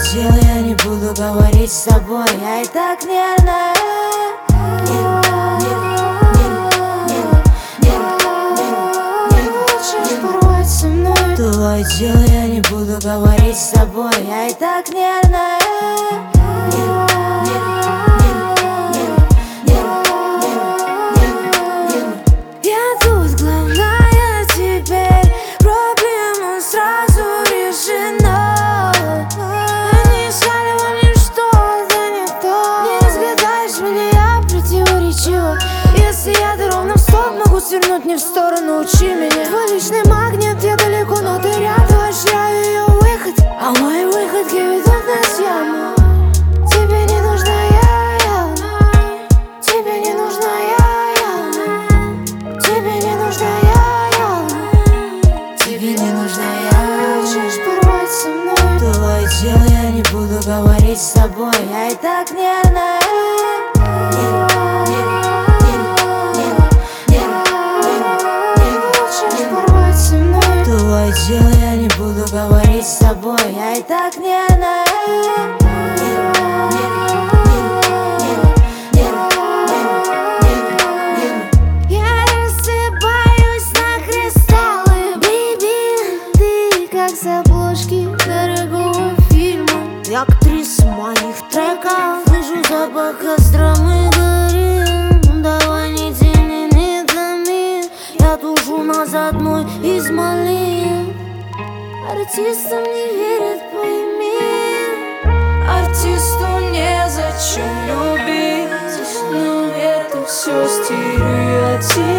дело, я не буду говорить с тобой. Я и так нервная. Твое дело, я не буду говорить с тобой. Я и так нервная. Я тут главная теперь, проблема сразу решена. Они искали во мне что-то не то. Не разгадаешь меня, я противоречива. Если я до ровно в стоп, могу свернуть не в сторону, учи меня. Твой личный магнит, я далеко, но ты рядом. Ощущаю ее выход, а мои выходки ведут нас в яму. Тебе не нужна я. Тебе не нужна я. Тебе не нужна я. Тебе не нужна я. Хочешь порвать со мной? Твое дело, я не буду говорить с тобой. Я и так нервная. Твое дело, я не буду говорить с тобой. Я и так нервная. Я рассыпаюсь на кристаллы, бейби. Ты как с обложки дорогого фильма. Я актриса моих треков. Слышу запах остромы горит. Давай не тяни, не томи. Я тушу нас одной из малин. Артистам не верят, пойми. Артисту незачем любить, но это все стереотип.